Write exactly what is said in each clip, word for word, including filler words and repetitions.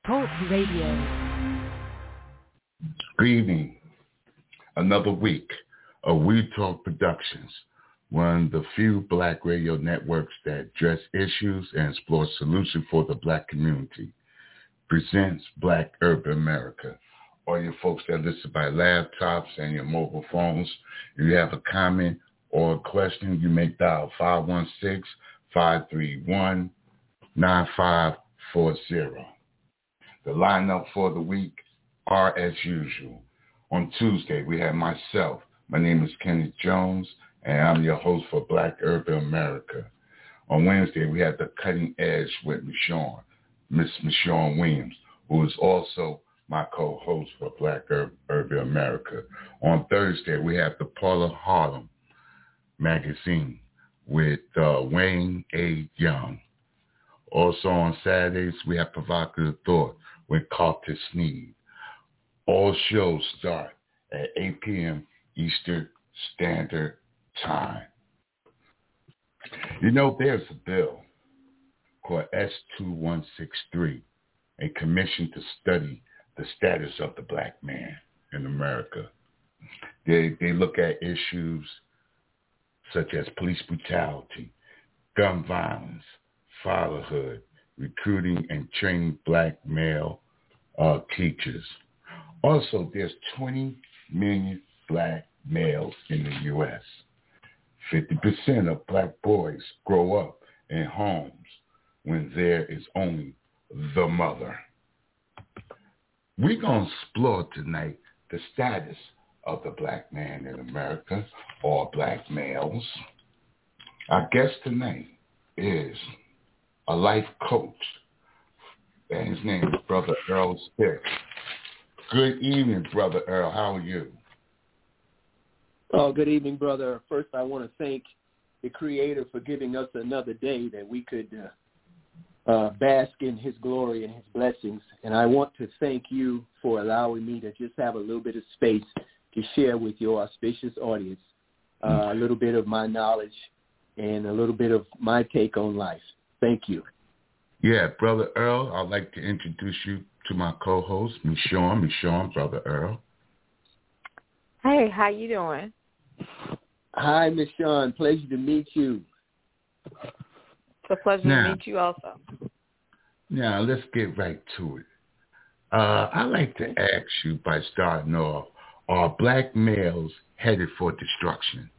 Talk Radio. Good evening. Another week of We Talk Productions, one of the few black radio networks that address issues and explore solutions for the black community, presents Black Urban America. All you folks that listen by laptops and your mobile phones, if you have a comment or a question, you may dial five one six, five three one, nine five four zero. The lineup for the week are as usual. On Tuesday, we have myself. My name is Kenneth Jones, and I'm your host for Black Urban America. On Wednesday, we have The Cutting Edge with Michonne, Miss Michonne Williams, who is also my co-host for Black Ur- Urban America. On Thursday, we have The Paula Harlem magazine with uh, Wayne A. Young. Also on Saturdays, we have Provocative Thought with Curtis Sneed. All shows start at eight p.m. Eastern Standard Time. You know, there's a bill called S two one six three, a commission to study the status of the black man in America. They, they look at issues such as police brutality, gun violence, fatherhood, recruiting and training black male uh, teachers. Also, there's twenty million black males in the U S fifty percent of black boys grow up in homes when there is only the mother. We're going to explore tonight the status of the black man in America, or black males. Our guest tonight is a life coach, and his name is Brother Earl Stick. Good evening, Brother Earl. How are you? Oh, good evening, brother. First, I want to thank the Creator for giving us another day that we could uh, uh, bask in his glory and his blessings. And I want to thank you for allowing me to just have a little bit of space to share with your auspicious audience uh, a little bit of my knowledge and a little bit of my take on life. Thank you. Yeah, Brother Earl, I'd like to introduce you to my co-host, Michonne. Michonne, Brother Earl. Hey, how you doing? Hi, Miss Sean. Pleasure to meet you. It's a pleasure now, to meet you also. Now, let's get right to it. Uh, I'd like to ask you by starting off, are black males headed for destruction?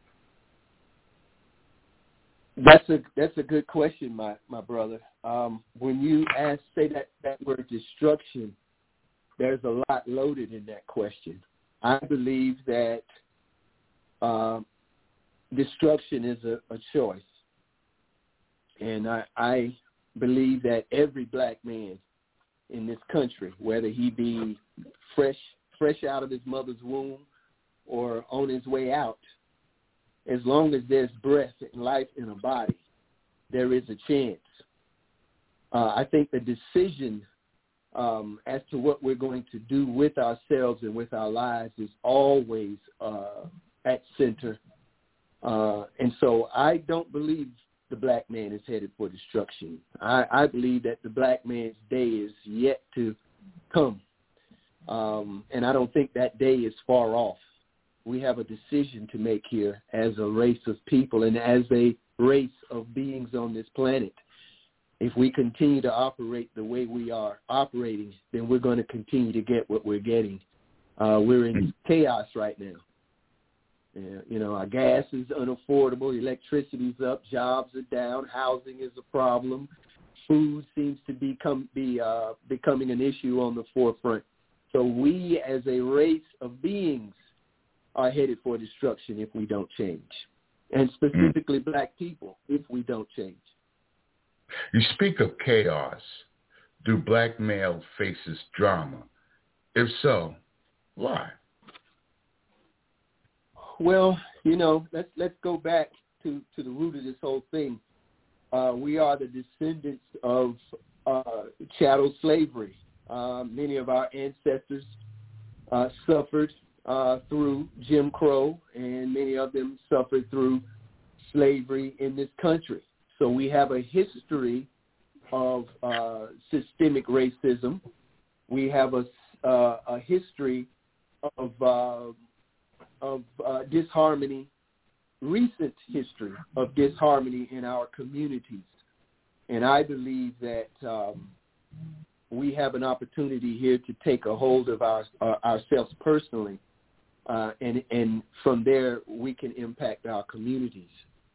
That's a that's a good question, my, my brother. Um, when you ask, say that, that word destruction, there's a lot loaded in that question. I believe that um, destruction is a, a choice. And I, I believe that every black man in this country, whether he be fresh fresh out of his mother's womb or on his way out, as long as there's breath and life in a body, there is a chance. Uh, I think the decision um, as to what we're going to do with ourselves and with our lives is always uh, at center. Uh, and so I don't believe the black man is headed for destruction. I, I believe that the black man's day is yet to come. Um, and I don't think that day is far off. We have a decision to make here as a race of people and as a race of beings on this planet. If we continue to operate the way we are operating, then we're going to continue to get what we're getting. Uh, we're in chaos right now. Uh, you know, our gas is unaffordable, electricity's up, jobs are down, housing is a problem, food seems to become be uh, becoming an issue on the forefront. So we, as a race of beings, are headed for destruction if we don't change, and specifically mm. black people if we don't change. You speak of chaos. Do black males faces drama? If so, why? Well, you know, let's let's go back to, to the root of this whole thing. Uh, we are the descendants of uh, chattel slavery. Uh, many of our ancestors uh, suffered uh, through Jim Crow, and many of them suffered through slavery in this country. So we have a history of uh, systemic racism We have a, uh, a history of uh, of uh, disharmony, recent history of disharmony in our communities. And I believe that um, we have an opportunity here to take a hold of our, uh, ourselves personally, uh, and, and from there we can impact our communities.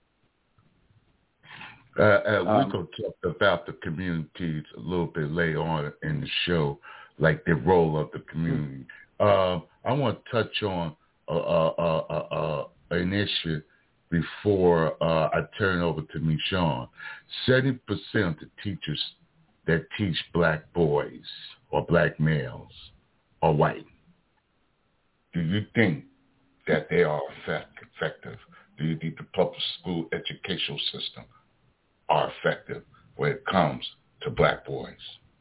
Uh, uh, um, we're going to talk about the communities a little bit later on in the show, like the role of the community. Uh, I want to touch on uh, uh, uh, uh, an issue before uh, I turn over to Michonne. seventy percent of the teachers that teach black boys or black males are white. Do you think that they are effective? Do you think the public school educational system are effective when it comes to black boys?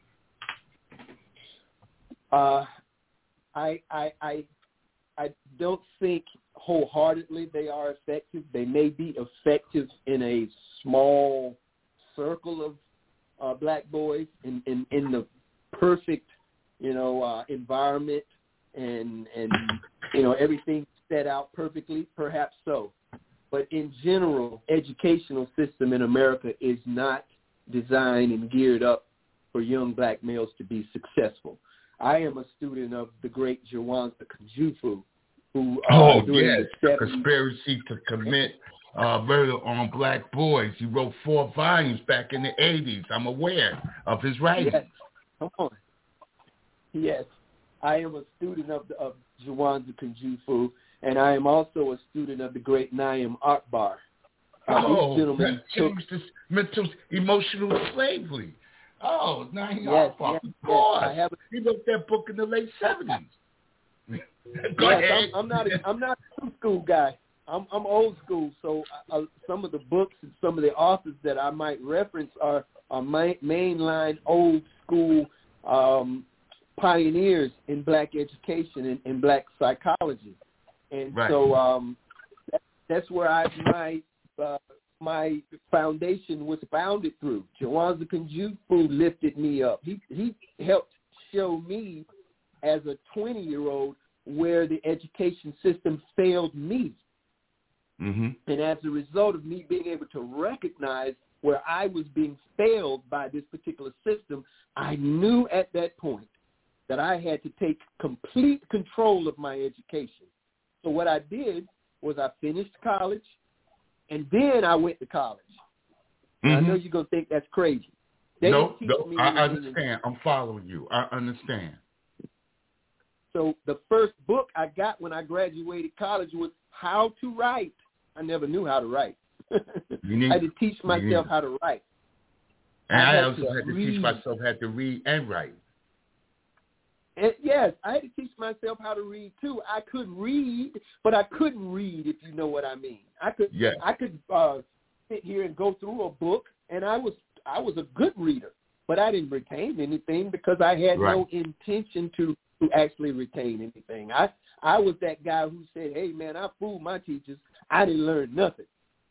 Uh, I, I, I, I don't think wholeheartedly they are effective. They may be effective in a small circle of uh, black boys in, in, in the perfect, you know, uh, environment and, and, you know, everything set out perfectly, perhaps so. But in general, educational system in America is not designed and geared up for young black males to be successful. I am a student of the great Jawanza Kunjufu, who uh, oh during yes, the seventies, conspiracy to commit uh, murder on black boys. He wrote four volumes back in the eighties. I'm aware of his writing. Yes, come on. Yes, I am a student of the, of Jawanza Kunjufu, and I am also a student of the great Nayim Akbar. Uh, oh, these gentlemen that changed this mental, emotional slavery. Oh, Nayim yes, Akbar, yes, of yes. course. I have a, he wrote that book in the late seventies. Go yes, ahead. I'm, I'm not. A, I'm not a new school guy. I'm, I'm old school. So uh, some of the books and some of the authors that I might reference are are main, mainline old school um, pioneers in black education and, and black psychology. And right. so um, that, that's where I my uh, my foundation was founded through. Jawanza Kunjufu lifted me up. He he helped show me as a twenty-year-old where the education system failed me. Mm-hmm. And as a result of me being able to recognize where I was being failed by this particular system, I knew at that point that I had to take complete control of my education. So what I did was I finished college, and then I went to college. Mm-hmm. I know you're going to think that's crazy. They no, didn't teach no, me I anything. understand. I'm following you. I understand. So the first book I got when I graduated college was How to Write. I never knew how to write. need, I had to teach myself how to write. And I, I had also to had to read. teach myself how to read and write. And yes, I had to teach myself how to read too. I could read, but I couldn't read, if you know what I mean. I could yes. I could uh, sit here and go through a book, and I was I was a good reader, but I didn't retain anything because I had right. no intention to, to actually retain anything. I I was that guy who said, "Hey man, I fooled my teachers. I didn't learn nothing."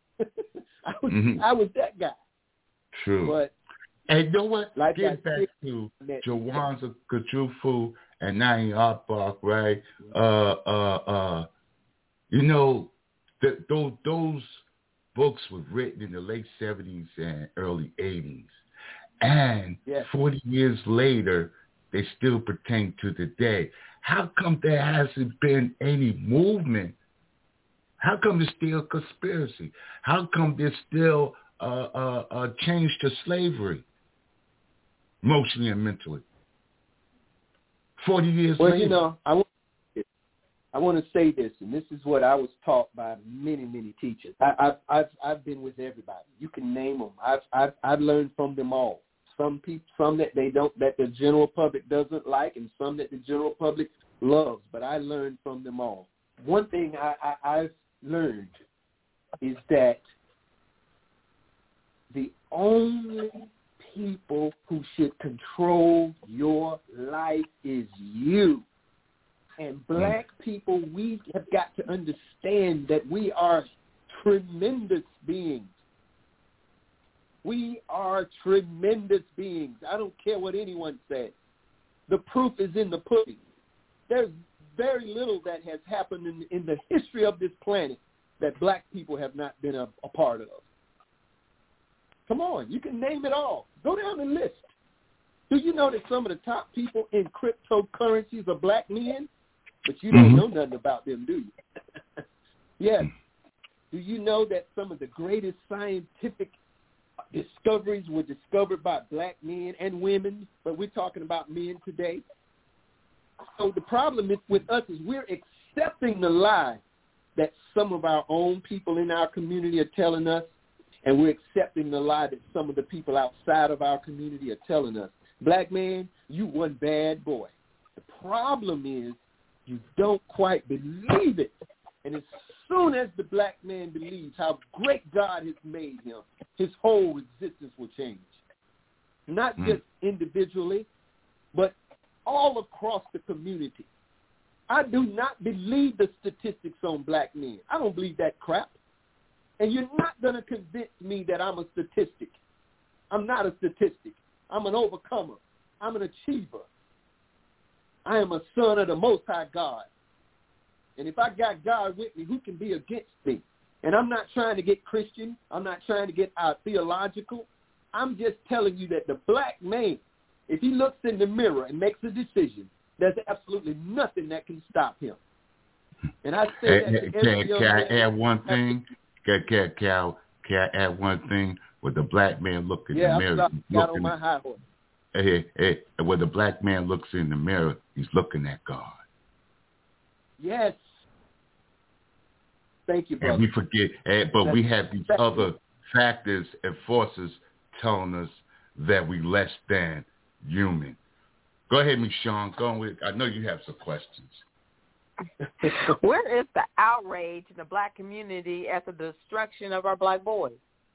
I was mm-hmm. I was that guy. True. But and you know what? Like Get back to Jawanza Kunjufu and Nayim Akbar, right? Uh, uh, uh, you know, th- those those books were written in the late seventies and early eighties, and yes. forty years later, they still pertain to today. How come there hasn't been any movement? How come there's still a conspiracy? How come there's still a uh, uh, uh, change to slavery, emotionally and mentally? Forty years well, later. Well, you know, I want, I want to say this, and this is what I was taught by many, many teachers. I, I've, I've, I've been with everybody. You can name them. I've, I've, I've learned from them all. Some people, some that they don't, that the general public doesn't like, and some that the general public loves. But I learned from them all. One thing I, I, I've learned is that the only people who should control your life is you. And black people, we have got to understand that we are tremendous beings. We are tremendous beings. I don't care what anyone says. The proof is in the pudding. There's very little that has happened in, in the history of this planet that black people have not been a, a part of. Come on, you can name it all. Go down the list. Do you know that some of the top people in cryptocurrencies are black men? But you don't mm-hmm. know nothing about them, do you? Yes. Do you know that some of the greatest scientific discoveries were discovered by black men and women? But we're talking about men today. So the problem is with us is we're accepting the lie that some of our own people in our community are telling us, and we're accepting the lie that some of the people outside of our community are telling us. Black man, you one bad boy. The problem is you don't quite believe it. And as soon as the black man believes how great God has made him, his whole existence will change. Not mm. just individually, but all across the community. I do not believe the statistics on black men. I don't believe that crap. And you're not going to convince me that I'm a statistic. I'm not a statistic. I'm an overcomer. I'm an achiever. I am a son of the Most High God. And if I got God with me, who can be against me? And I'm not trying to get Christian. I'm not trying to get uh, theological. I'm just telling you that the black man, if he looks in the mirror and makes a decision, there's absolutely nothing that can stop him. And I say that to every young Can I man. add one thing? Can, can, can, can I add one thing? When the black man looks in yeah, the mirror, I'm got on my high horse. Hey, hey, when the black man looks in the mirror, he's looking at God. Yes. Thank you, brother. And we forget, but That's we have these exactly. other factors and forces telling us that we less than human. Go ahead, Miz Sean. Go on with. I know you have some questions. Where is the outrage in the black community at the destruction of our black boys?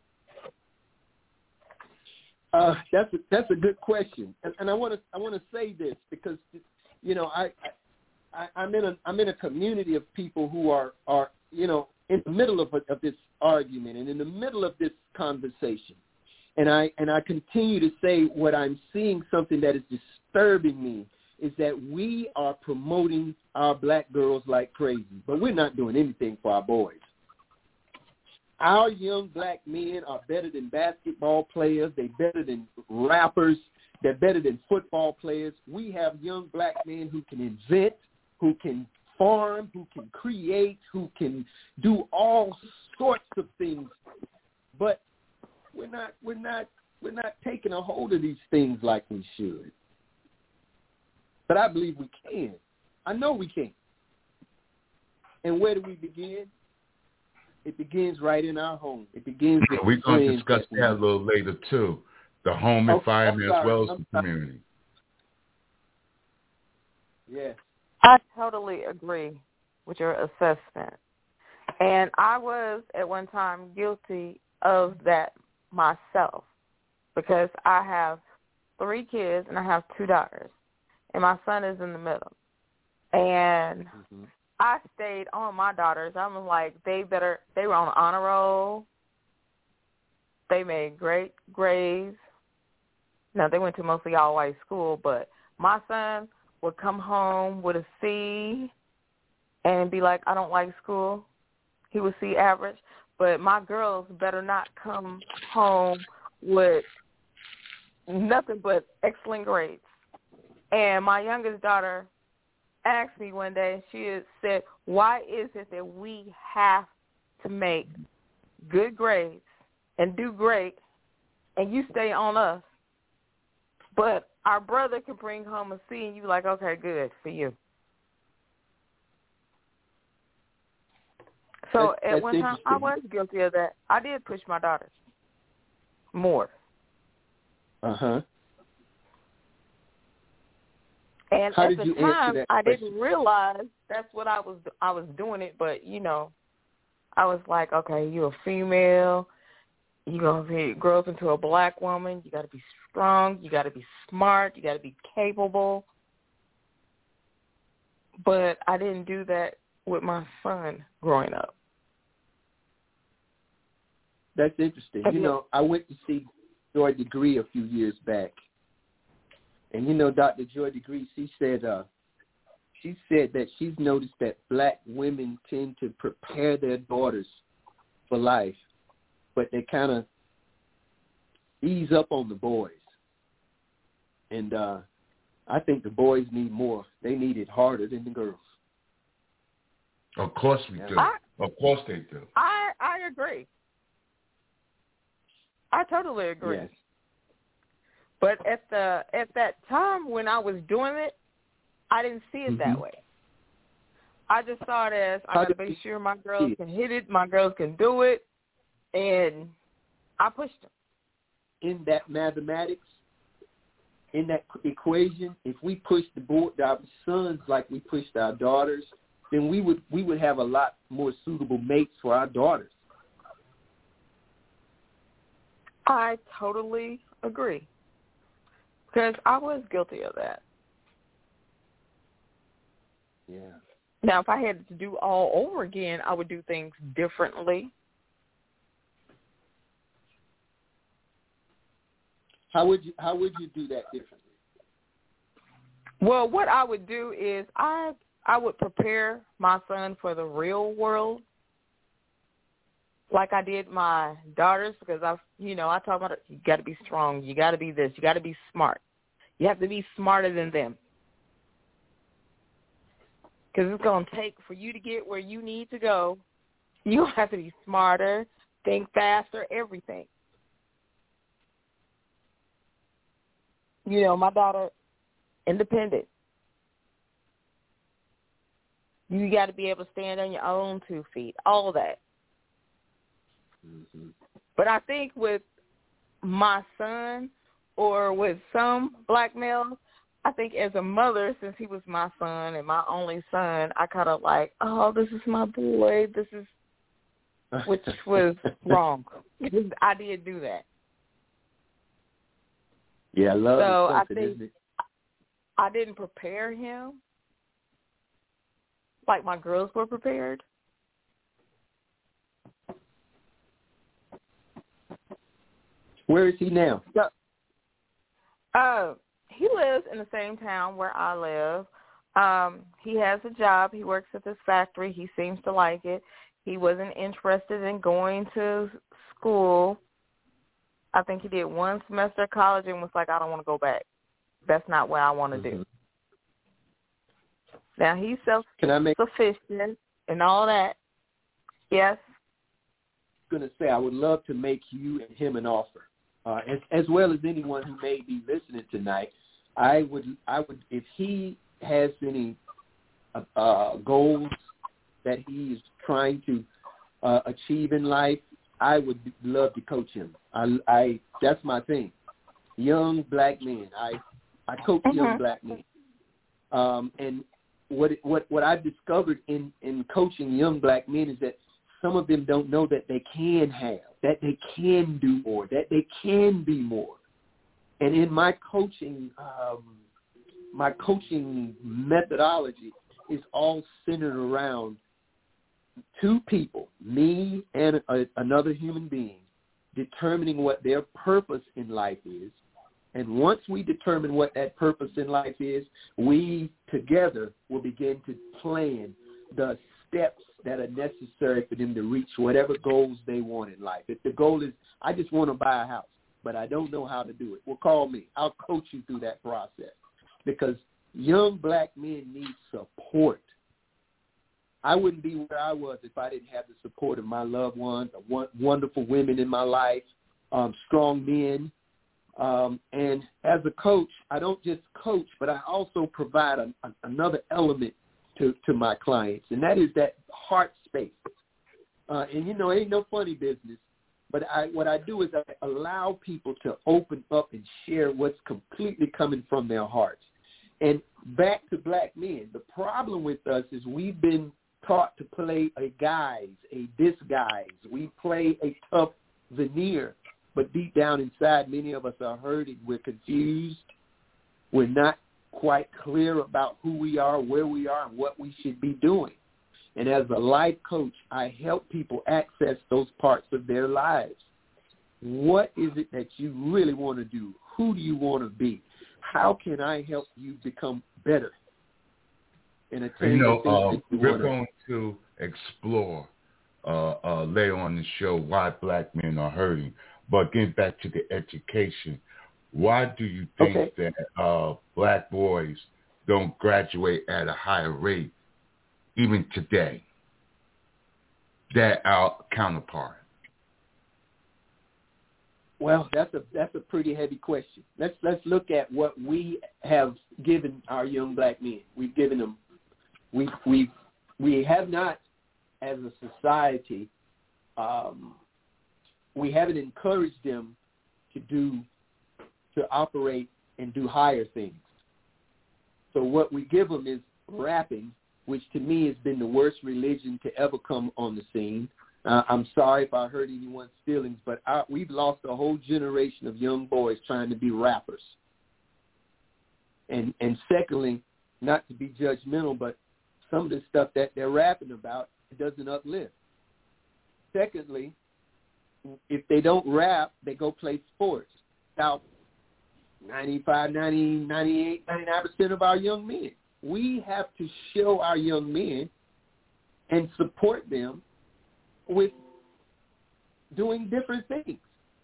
Uh, that's a, that's a good question, and, and I want to I want to say this because you know I, I I'm in a I'm in a community of people who are are you know in the middle of of this argument and in the middle of this conversation, and I and I continue to say what I'm seeing, something that is disturbing me is that we are promoting our black girls like crazy, but we're not doing anything for our boys. Our young black men are better than basketball players. They're better than rappers. They're better than football players. We have young black men who can invent, who can farm, who can create, who can do all sorts of things. But we're not, we're not, we're not taking a hold of these things like we should. But I believe we can. I know we can. And where do we begin? It begins right in our home. It begins with We're going to discuss that, that a little later, too. The home oh, environment as well as I'm the sorry. community. Yeah. I totally agree with your assessment. And I was at one time guilty of that myself because I have three kids and I have two daughters. And my son is in the middle. And mm-hmm. I stayed on my daughters. I was like, they better, they were on honor roll. They made great grades. Now, they went to mostly all-white school, but my son would come home with a C and be like, I don't like school. He would see average. But my girls better not come home with nothing but excellent grades. And my youngest daughter asked me one day, she had said, why is it that we have to make good grades and do great and you stay on us, but our brother can bring home a C and you like, okay, good for you. So that's, at that's one time I was guilty of that. I did push my daughters more. Uh-huh. And How at did the you time, answer that I question? didn't realize that's what I was. I was doing it, but you know, I was like, okay, you're a female. You're gonna be, grow up into a black woman. You got to be strong. You got to be smart. You got to be capable. But I didn't do that with my son growing up. That's interesting. You know, I went to see Joy Degree a few years back. And, you know, Doctor Joy DeGruy, she said, uh, she said that she's noticed that black women tend to prepare their daughters for life, but they kind of ease up on the boys. And uh, I think the boys need more. They need it harder than the girls. Of course we do. I, of course they do. I, I agree. I totally agree. Yes. But at the at that time when I was doing it, I didn't see it mm-hmm. that way. I just saw it as I got to make sure my girls can hit it, my girls can do it, and I pushed them. In that mathematics, in that equation, if we pushed the board, our sons like we pushed our daughters, then we would we would have a lot more suitable mates for our daughters. I totally agree. Because I was guilty of that. Yeah. Now, if I had to do all over again, I would do things differently. How would you How would you do that differently? Well, what I would do is I I would prepare my son for the real world, like I did my daughters, because I, you know, I talk about it. You got to be strong. You got to be this. You got to be smart. You have to be smarter than them, because it's going to take for you to get where you need to go. You have to be smarter, think faster, everything. You know, my daughter, independent. You got to be able to stand on your own two feet, all that. Mm-hmm. But I think with my son or with some black males, I think as a mother, since he was my son and my only son, I kind of like, oh, this is my boy. This is, which was wrong. I did do that. Yeah, I love so it. I think isn't it? I didn't prepare him like my girls were prepared. Where is he now? So, uh, he lives in the same town where I live. Um, he has a job. He works at this factory. He seems to like it. He wasn't interested in going to school. I think he did one semester of college and was like, I don't want to go back. That's not what I want to mm-hmm. do. Now, he's self-sufficient and all that. Yes? I was going to say, I would love to make you and him an offer. Uh, as, as well as anyone who may be listening tonight, I would, I would, if he has any uh, uh, goals that he is trying to uh, achieve in life, I would love to coach him. I, I that's my thing. Young black men. I, I coach uh-huh. young black men. Um, and what what what I've discovered in, in coaching young black men is that some of them don't know that they can have, that they can do more, that they can be more. And in my coaching, um, my coaching methodology is all centered around two people, me and a, another human being, determining what their purpose in life is. And once we determine what that purpose in life is, we together will begin to plan the steps that are necessary for them to reach whatever goals they want in life. If the goal is, I just want to buy a house, but I don't know how to do it, well, call me. I'll coach you through that process, because young black men need support. I wouldn't be where I was if I didn't have the support of my loved ones, wonderful women in my life, um, strong men. Um, and as a coach, I don't just coach, but I also provide a, a, another element to, to my clients, and that is that heart space. Uh, and, you know, it ain't no funny business, but I, what I do is I allow people to open up and share what's completely coming from their hearts. And back to black men, the problem with us is we've been taught to play a guise, a disguise. We play a tough veneer, but deep down inside, many of us are hurting. We're confused. We're not quite clear about who we are, where we are, and what we should be doing. And as a life coach, I help people access those parts of their lives. What is it that you really want to do? Who do you want to be? how can I help you become better and attain you know, the things uh, that you we're want going to explore uh, uh, later on the show why black men are hurting. But getting back to the education, why do you think okay. that uh, black boys don't graduate at a higher rate even today than our counterpart? Well, that's a that's a pretty heavy question. Let's let's look at what we have given our young black men. We've given them, we we we have not, as a society, um, we haven't encouraged them to do to operate and do higher things. So what we give them is rapping, which to me has been the worst religion to ever come on the scene. Uh, I'm sorry if I hurt anyone's feelings, but our, we've lost a whole generation of young boys trying to be rappers. And and secondly, not to be judgmental, but some of the stuff that they're rapping about, it doesn't uplift. Secondly, if they don't rap, they go play sports. Now, ninety-five, ninety, ninety-eight, ninety-nine percent of our young men. We have to show our young men and support them with doing different things.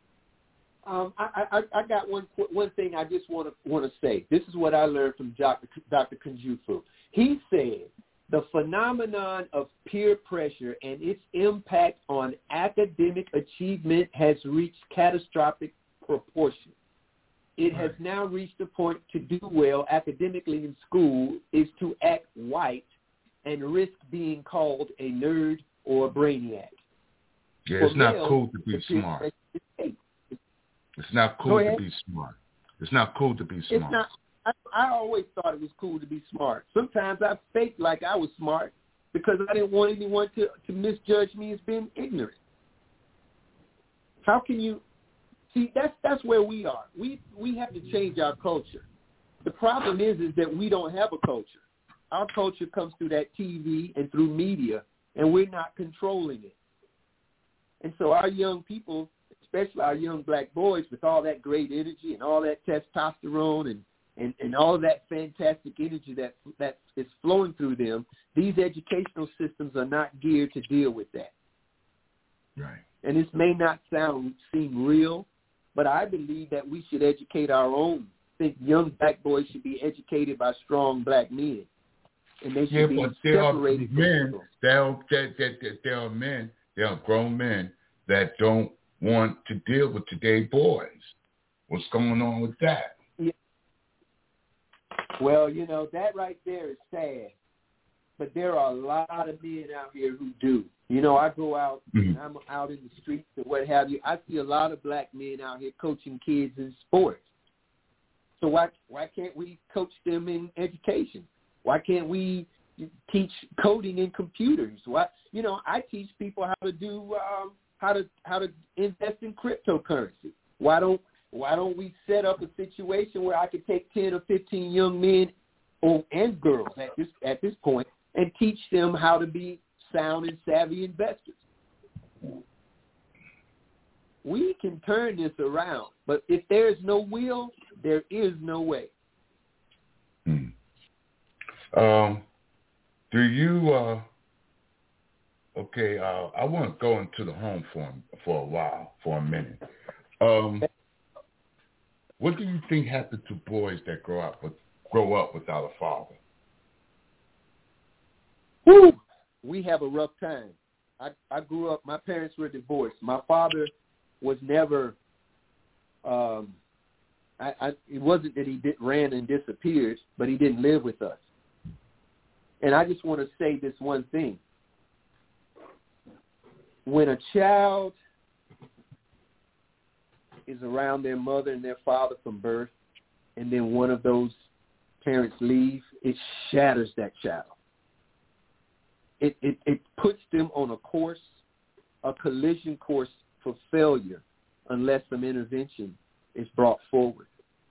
Um, I, I, I got one one thing I just want to want to say. This is what I learned from Doctor Doctor Kunjufu. He said the phenomenon of peer pressure and its impact on academic achievement has reached catastrophic proportions. It has now reached a point to do well academically in school is to act white and risk being called a nerd or a brainiac. Yeah, For it's not males, cool to be smart. It's not cool to be smart. It's not cool to be smart. It's not. I, I always thought it was cool to be smart. Sometimes I faked like I was smart because I didn't want anyone to, to misjudge me as being ignorant. How can you see? That's that's where we are. We we have to change our culture. The problem is is that we don't have a culture. Our culture comes through that T V and through media, and we're not controlling it. And so our young people, especially our young black boys, with all that great energy and all that testosterone and, and, and all of that fantastic energy that that is flowing through them, these educational systems are not geared to deal with that. Right. And this may not sound seem real, but I believe that we should educate our own. I think young black boys should be educated by strong black men. And they should yeah, be but there are separated men, from there are, there, there, there, there are men, there are grown men that don't want to deal with today's boys. What's going on with that? Yeah. Well, you know, that right there is sad. But there are a lot of men out here who do. You know, I go out mm-hmm. and I'm out in the streets or what have you. I see a lot of black men out here coaching kids in sports. So why why can't we coach them in education? Why can't we teach coding in computers? Why, you know, I teach people how to do um, how to how to invest in cryptocurrency. Why don't why don't we set up a situation where I could take ten or fifteen young men or and girls at this at this point and teach them how to be sound and savvy investors? We can turn this around, but if there is no will, there is no way. Hmm. Um, do you? Uh, okay, uh, I want to go into the home for for a while, for a minute. Um, what do you think happens to boys that grow up with grow up without a father? Woo! We have a rough time. I, I grew up. My parents were divorced. My father was never. Um, I, I, it wasn't that he did, ran and disappeared, but he didn't live with us. And I just want to say this one thing. When a child is around their mother and their father from birth, and then one of those parents leave, it shatters that child. It, it, it puts them on a course, a collision course for failure, unless some intervention is brought forward.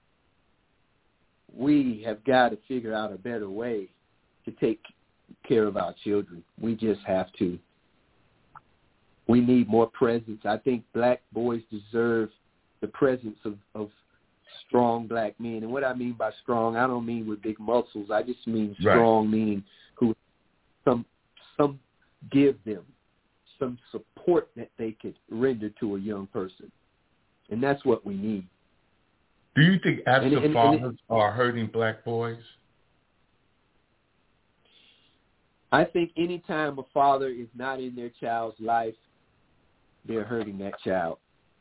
We have got to figure out a better way to take care of our children. We just have to. We need more presence. I think black boys deserve the presence of, of strong black men. And what I mean by strong, I don't mean with big muscles. I just mean strong, right. Meaning who some some give them some support that they could render to a young person. And that's what we need. Do you think absent and, and, fathers and it, are hurting black boys? I think any time a father is not in their child's life, they're hurting that child.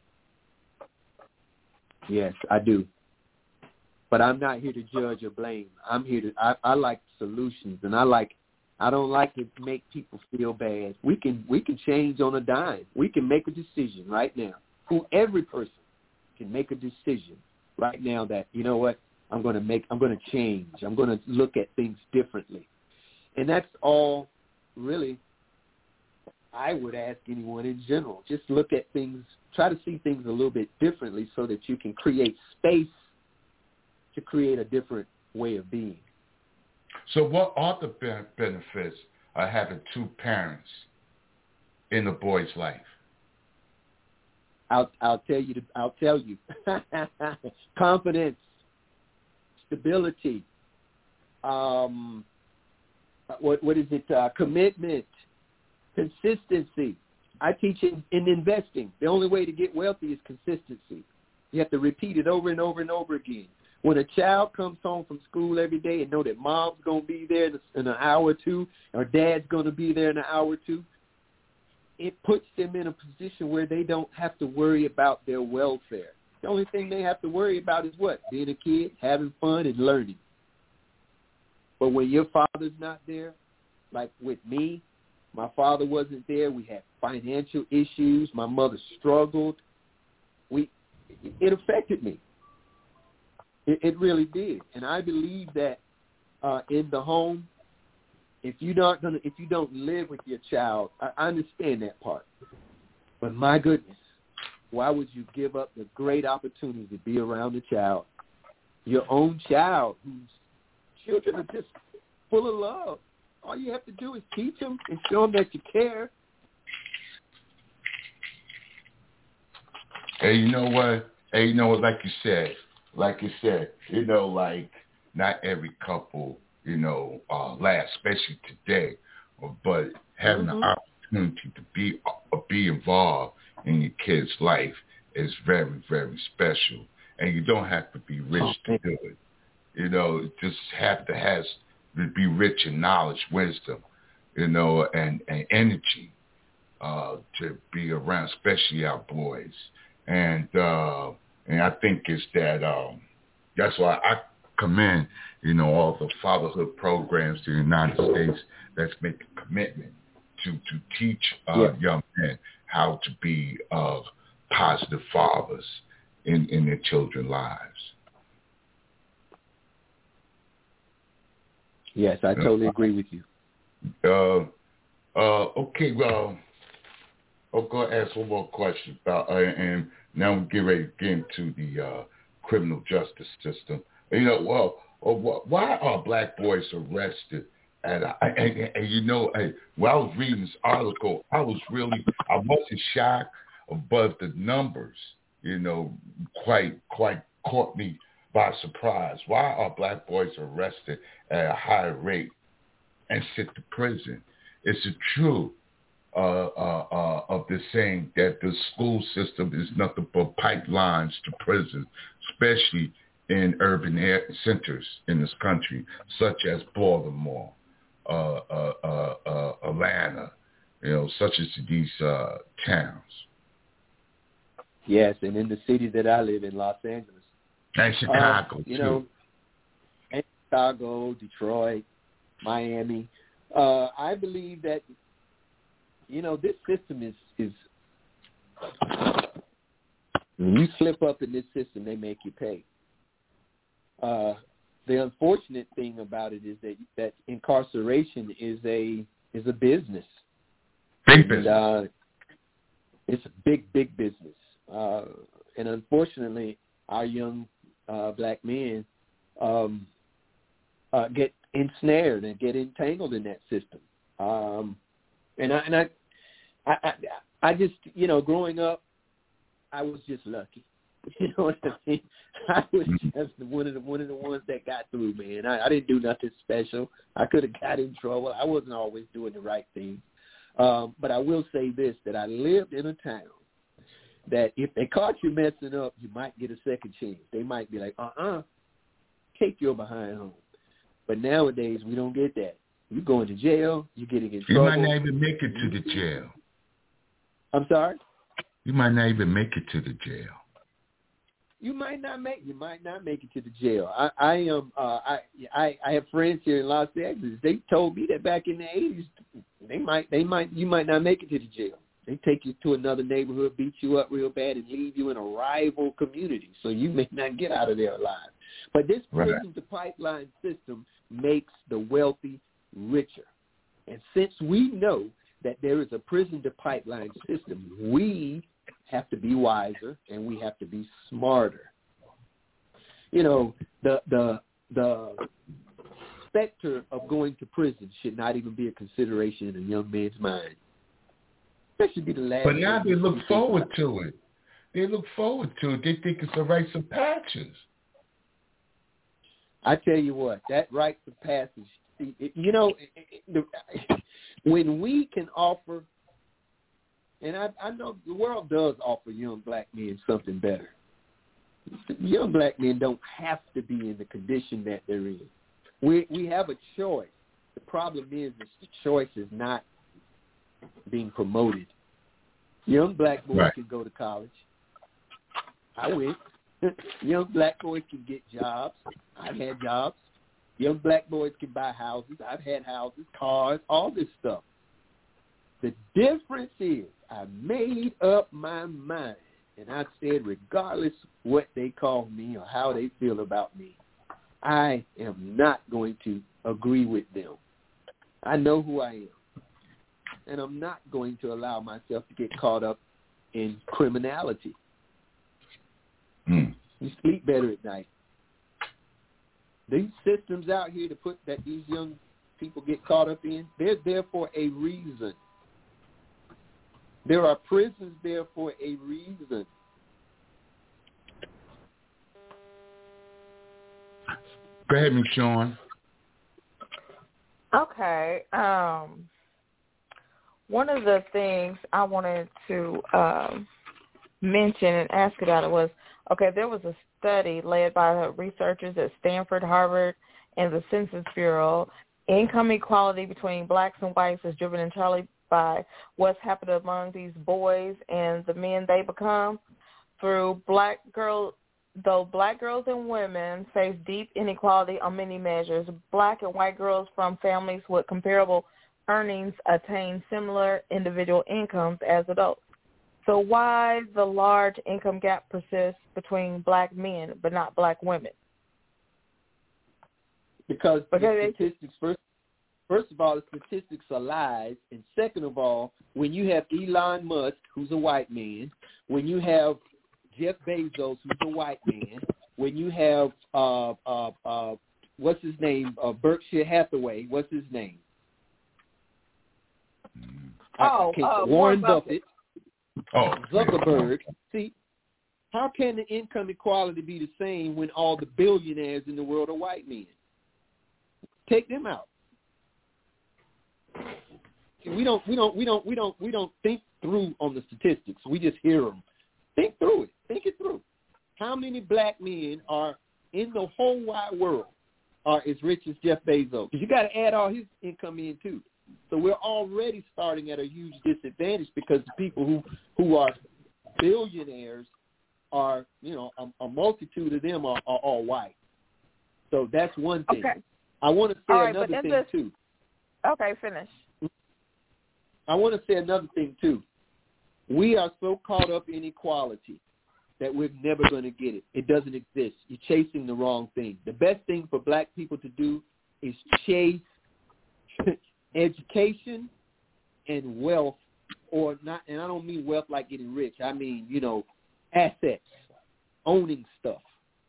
Yes, I do. But I'm not here to judge or blame. I'm here to, I, I like solutions, and I like, I don't like to make people feel bad. We can, we can change on a dime. We can make a decision right now. Who every person can make a decision right now that, you know what, I'm going to make, I'm going to change. I'm going to look at things differently. And that's all really I would ask anyone in general. Just look at things, try to see things a little bit differently so that you can create space to create a different way of being. So what are the benefits of having two parents in a boy's life? I'll, I'll tell you. I'll tell you. Confidence, stability, um, what what is it? Uh, commitment, consistency. I teach in, in investing. The only way to get wealthy is consistency. You have to repeat it over and over and over again. When a child comes home from school every day and know that mom's going to be there in, a, in an hour or two, or dad's going to be there in an hour or two, it puts them in a position where they don't have to worry about their welfare. The only thing they have to worry about is what? Being a kid, having fun, and learning. But when your father's not there, like with me, my father wasn't there. We had financial issues. My mother struggled. We, it affected me. It, it really did. And I believe that uh, in the home, if you're not gonna, if you don't live with your child, I, I understand that part. But my goodness, why would you give up the great opportunity to be around a child, your own child, whose children are just full of love? All you have to do is teach them and show them that you care. Hey, you know what? Hey, you know what? Like you said, like you said, you know, like not every couple, you know, uh, last, especially today, but having mm-hmm. the opportunity to be uh, be involved in your kid's life is very, very special. And you don't have to be rich oh, to do it. You know, just have to has to be rich in knowledge, wisdom, you know, and, and energy uh, to be around, especially our boys. And uh, and I think it's that um, that's why I commend, you know, all the fatherhood programs in the United States that's making a commitment to to teach uh, yeah. young men how to be uh, positive fathers in, in their children's lives. Yes, I totally agree with you. Uh, uh, okay, well, I'll go ask one more question about, uh, and now we get ready to get into the uh, criminal justice system. You know, well, uh, why are black boys arrested? And, I, and, and you know, hey, when I was reading this article, I was really, I wasn't shocked, but the numbers, you know, quite quite caught me by surprise. Why are black boys arrested at a higher rate and sent to prison? Is it true uh, uh, uh, of the saying that the school system is nothing but pipelines to prison, especially in urban air centers in this country, such as Baltimore, uh, uh, uh, uh, Atlanta, you know, such as these uh, towns? Yes, and in the city that I live in, Los Angeles. And Chicago, um, you too. know, and Chicago, Detroit, Miami. Uh, I believe that, you know, this system is, is when you slip up in this system, they make you pay. Uh, the unfortunate thing about it is that, that incarceration is a is a business. Big business. And, uh, it's a big, big business. Uh, and unfortunately, our young uh, black men um, uh, get ensnared and get entangled in that system. Um, and I, and I, I, I, I just, you know, growing up, I was just lucky. You know what I mean? I was just one of the one of the ones that got through, man. I, I didn't do nothing special. I could have got in trouble. I wasn't always doing the right thing. Um, but I will say this, that I lived in a town that if they caught you messing up, you might get a second chance. They might be like, uh-uh, take your behind home. But nowadays, we don't get that. You going to jail, you're getting in you trouble. You might not even make it to the jail. I'm sorry? You might not even make it to the jail. You might not make you might not make it to the jail. I, I am uh, I, I I have friends here in Los Angeles. They told me that back in the eighties, they might they might you might not make it to the jail. They take you to another neighborhood, beat you up real bad, and leave you in a rival community. So you may not get out of there alive. But this prison right. to pipeline system makes the wealthy richer. And since we know that there is a prison to pipeline system, we have to be wiser and we have to be smarter. You know, the the the specter of going to prison should not even be a consideration in a young man's mind. That should be the last. But now they look forward to it. They look forward to it. They think it's a rites of passage. I tell you what, that rites of passage. You know, when we can offer. And I, I know the world does offer young black men something better. Young black men don't have to be in the condition that they're in. We we have a choice. The problem is that the choice is not being promoted. Young black boys right. can go to college. I wish. Young black boys can get jobs. I've had jobs. Young black boys can buy houses. I've had houses, cars, all this stuff. The difference is I made up my mind, and I said, regardless what they call me or how they feel about me, I am not going to agree with them. I know who I am, and I'm not going to allow myself to get caught up in criminality. Mm. You sleep better at night. These systems out here to put that these young people get caught up in, they're there for a reason. There are prisons there for a reason. Go ahead, Miz Sean. Okay. Um, one of the things I wanted to um, mention and ask about it was, okay, there was a study led by researchers at Stanford, Harvard, and the Census Bureau. Income equality between blacks and whites is driven entirely by what's happened among these boys and the men they become. Through black girls, though black girls and women face deep inequality on many measures, black and white girls from families with comparable earnings attain similar individual incomes as adults. So why the large income gap persists between black men but not black women? Because, because the statistics first. First of all, the statistics are lies, and second of all, when you have Elon Musk, who's a white man, when you have Jeff Bezos, who's a white man, when you have uh, uh, uh, what's his name, uh, Berkshire Hathaway, what's his name? Oh, I, uh, Warren Buffett. Buffett. Oh, Zuckerberg. See, how can the income equality be the same when all the billionaires in the world are white men? Take them out. We don't, we don't, we don't, we don't, we don't think through on the statistics. We just hear them. Think through it. Think it through. How many black men are in the whole wide world are as rich as Jeff Bezos? Because you got to add all his income in too. So we're already starting at a huge disadvantage because the people who who are billionaires are, you know, a, a multitude of them are, are all white. So that's one thing. Okay. I want to say all right, another thing this, too. Okay, finish. I want to say another thing, too. We are so caught up in equality that we're never going to get it. It doesn't exist. You're chasing the wrong thing. The best thing for black people to do is chase education and wealth, or not, and I don't mean wealth like getting rich. I mean, you know, assets, owning stuff.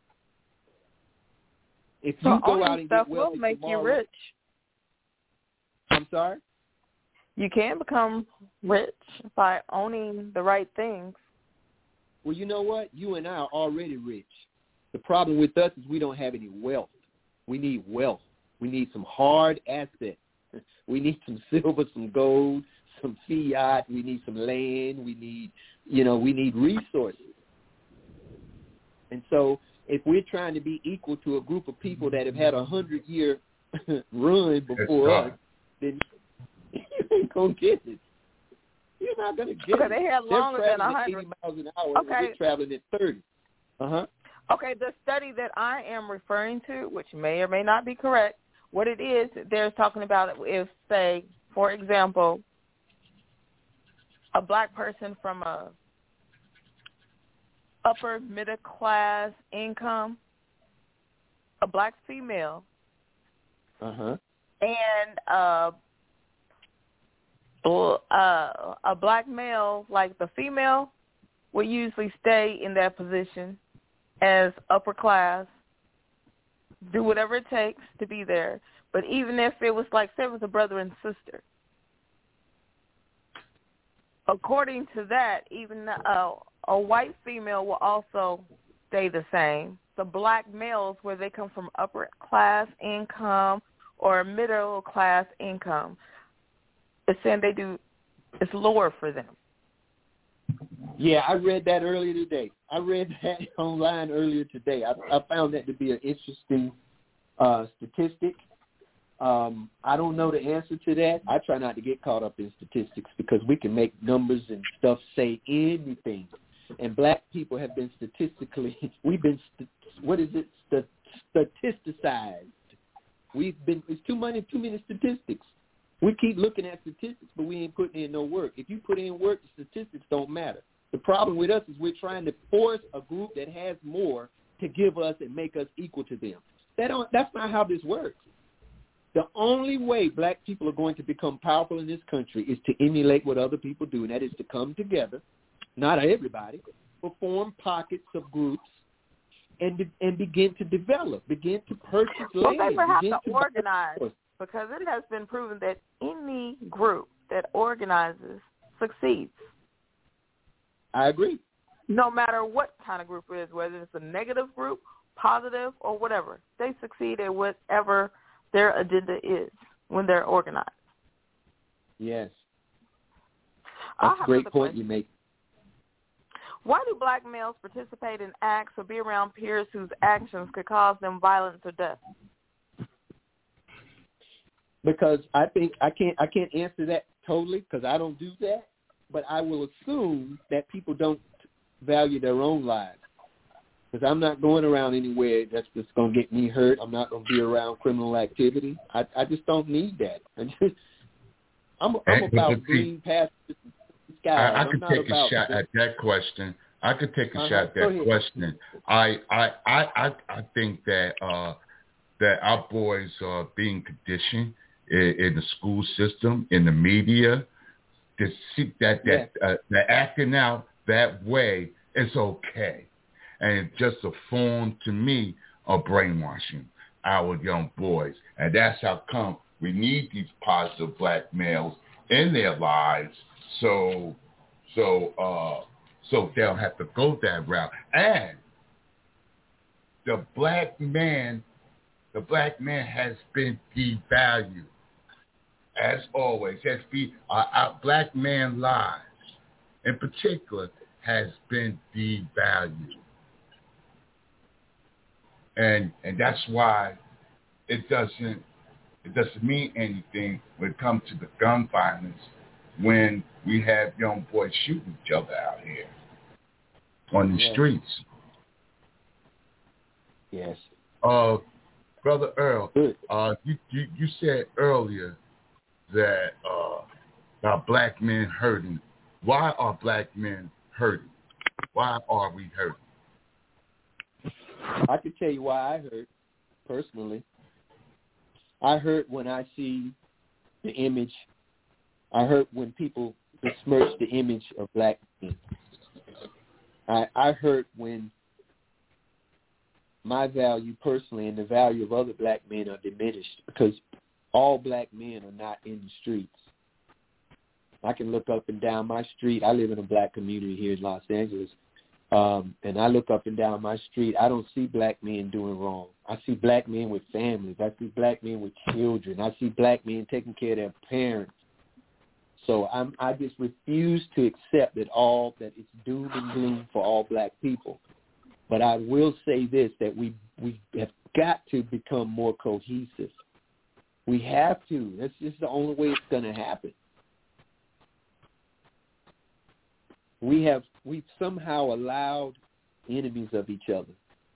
If you so go owning out and stuff get wealthy will make tomorrow, you rich. I'm sorry? You can become rich by owning the right things. well, you know what? You and I are already rich. The problem with us is we don't have any wealth. We need wealth. We need some hard assets. We need some silver, some gold, some fiat. We need some land. We need, you know, we need resources. And so if we're trying to be equal to a group of people that have had a hundred-year run before us, then you ain't going to get it. You're not going to get okay, it. They had longer They're than traveling one at hundred. eighty miles an hour, Okay. and we're traveling at thirty. Uh-huh. Okay, the study that I am referring to, which may or may not be correct, what it is, they're talking about if, say, for example, a black person from a upper middle class income, a black female, Uh-huh. and uh, uh, a black male, like the female, will usually stay in that position as upper class, do whatever it takes to be there. But even if it was like, say it was a brother and sister, according to that, even a, a white female will also stay the same. The black males, where they come from upper class income or middle class income, it's saying they do, it's lower for them. Yeah, I read that earlier today. I read that online earlier today. I, I found that to be an interesting uh, statistic. Um, I don't know the answer to that. I try not to get caught up in statistics because we can make numbers and stuff say anything. And black people have been statistically, we've been, what is it, St- statisticized. We've been, it's too many, too many statistics. We keep looking at statistics, but we ain't putting in no work. If you put in work, the statistics don't matter. The problem with us is we're trying to force a group that has more to give us and make us equal to them. That don't, that's not how this works. The only way black people are going to become powerful in this country is to emulate what other people do, and that is to come together, not everybody, but form pockets of groups and and begin to develop, begin to purchase land. Well, they would have begin to to organize, because it has been proven that any group that organizes succeeds. I agree. No matter what kind of group it is, whether it's a negative group, positive, or whatever, they succeed at whatever their agenda is when they're organized. Yes. I'll That's a great point question. you make. Why do black males participate in acts or be around peers whose actions could cause them violence or death? Because I think I can't I can't answer that totally because I don't do that, but I will assume that people don't value their own lives. Because I'm not going around anywhere that's just going to get me hurt. I'm not going to be around criminal activity. I, I just don't need that. I just, I'm, I'm about green pastures and skies. I, I I'm could not take about a shot at that question. I could take a uh-huh. shot at that question. I, I, I, I, I think that uh, that our boys are being conditioned in, in the school system, in the media, to see that that yeah. uh, they're acting out that way is okay. And it's just a form, to me, of brainwashing our young boys. And that's how come we need these positive black males in their lives so so uh, so they'll have to go that route. And the black man, the black man has been devalued. As always, has been, our, our black man lives, in particular, has been devalued. And and that's why it doesn't it doesn't mean anything when it comes to the gun violence when we have young boys shooting each other out here on the yes. streets. Yes. Uh, Brother Earl, Good. uh, you, you, you said earlier that uh, about black men hurting. Why are black men hurting? Why are we hurting? I can tell you why I hurt, personally. I hurt when I see the image. I hurt when people besmirch the image of black men. I, I hurt when my value personally and the value of other black men are diminished because all black men are not in the streets. I can look up and down my street. I live in a black community here in Los Angeles. Um, and I look up and down my street, I don't see black men doing wrong. I see black men with families. I see black men with children. I see black men taking care of their parents. So I'm, I just refuse to accept that all that it's doom and gloom for all black people. But I will say this, that we we have got to become more cohesive. We have to. That's just the only way it's going to happen. We have we've somehow allowed enemies of each other.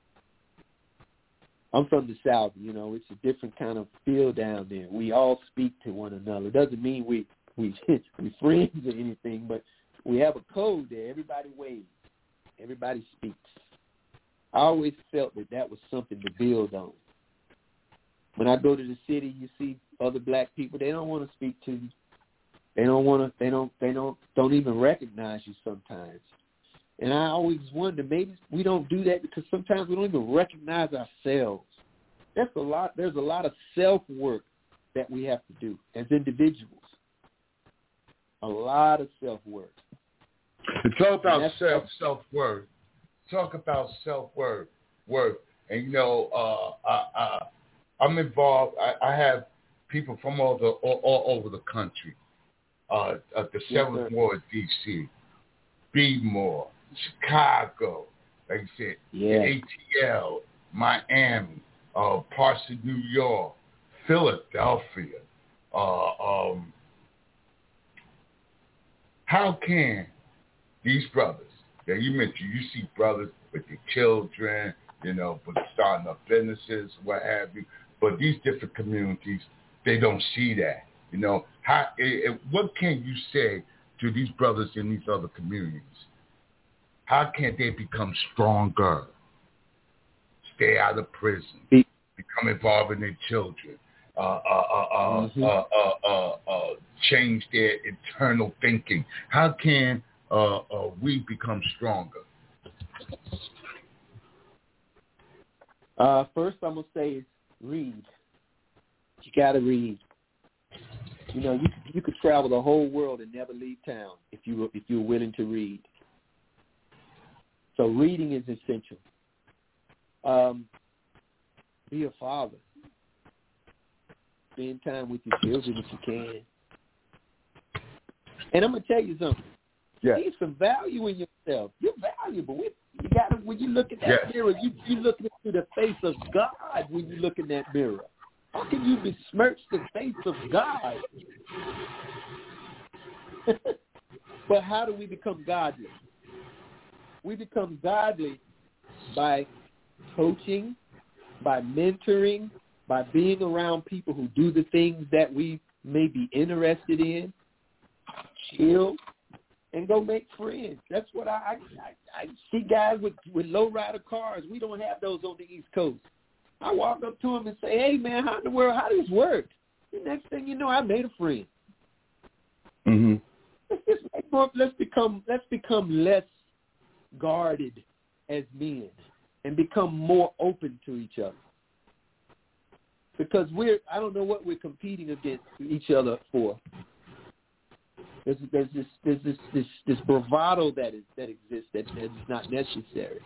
I'm from the South, you know, it's a different kind of feel down there. We all speak to one another. It doesn't mean we we we friends or anything, but we have a code there. Everybody waves. Everybody speaks. I always felt that that was something to build on. When I go to the city, you see other black people. They don't want to speak to you. They don't want to. They don't. They don't. Don't even recognize you sometimes. And I always wonder, maybe we don't do that because sometimes we don't even recognize ourselves. That's a lot. There's a lot of self work that we have to do as individuals. A lot of self work. Talk about self self worth. Talk about self worth. Worth. And you know, uh, I, I, I'm involved. I, I have people from all the all, all over the country. Uh, uh, the Seventh yes, Ward, D C, Beadmore, Chicago, like you said, yeah. A T L, Miami, uh, parts of New York, Philadelphia. Uh, um, how can these brothers that you mentioned, you see brothers with their children, you know, but starting up businesses, what have you, but these different communities, they don't see that. You know, how? It, it, what can you say to these brothers in these other communities? How can they become stronger, stay out of prison, become involved in their children, uh, uh, uh, mm-hmm. uh, uh, uh, uh, change their internal thinking? How can uh, uh, we become stronger? Uh, first, I'm gonna say is read. You gotta read. You know, you you could travel the whole world and never leave town if you if you're willing to read. So reading is essential. Um, be a father. Spend time with your children if you can. And I'm gonna tell you something. Yeah. See some value in yourself. You're valuable. You gotta when you look at that yes. mirror, you you look into the face of God when you look in that mirror. How can you besmirch the face of God? But how do we become godly? We become godly by coaching, by mentoring, by being around people who do the things that we may be interested in, chill, and go make friends. That's what I I, I see guys with, with low-rider cars. We don't have those on the East Coast. I walk up to him and say, hey, man, how in the world, how does this work? The next thing you know, I made a friend. Mm-hmm. Let's, just make more, let's, become, let's become less guarded as men and become more open to each other. Because we're, I don't know what we're competing against each other for. There's, there's this, there's this, this, this bravado that is that exists that, that is not necessary.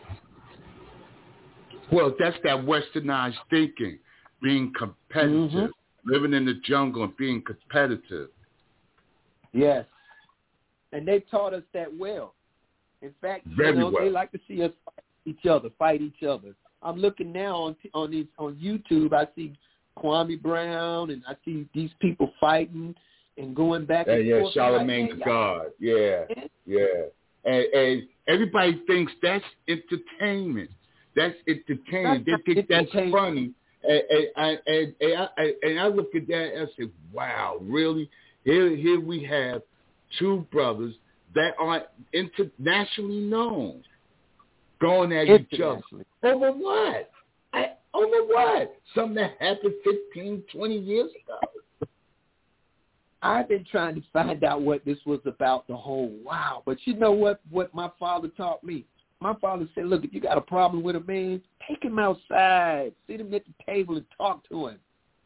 Well, that's that westernized thinking, being competitive, mm-hmm. living in the jungle and being competitive. Yes, and they taught us that well. In fact, Very you know, well. they like to see us fight each other, fight each other. I'm looking now on on these on YouTube. I see Kwame Brown, and I see these people fighting and going back and yeah, forth. Yeah, Charlemagne the God. Yeah, yeah. And, and everybody thinks that's entertainment. That's entertainment. That's they think that's entertainment. funny. And, and, and, and, I, and I look at that and I say, wow, really? Here, here we have two brothers that are internationally known going at each other. Over what? I, over what? Something that happened fifteen, twenty years ago. I've been trying to find out what this was about the whole while. But you know what, what my father taught me? My father said, look, if you got a problem with a man, take him outside. Sit him at the table and talk to him.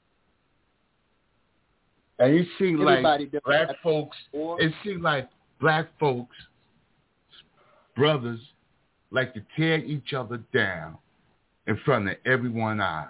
And it seems like does. black folks, it seems like black folks, brothers, like to tear each other down in front of everyone's eyes.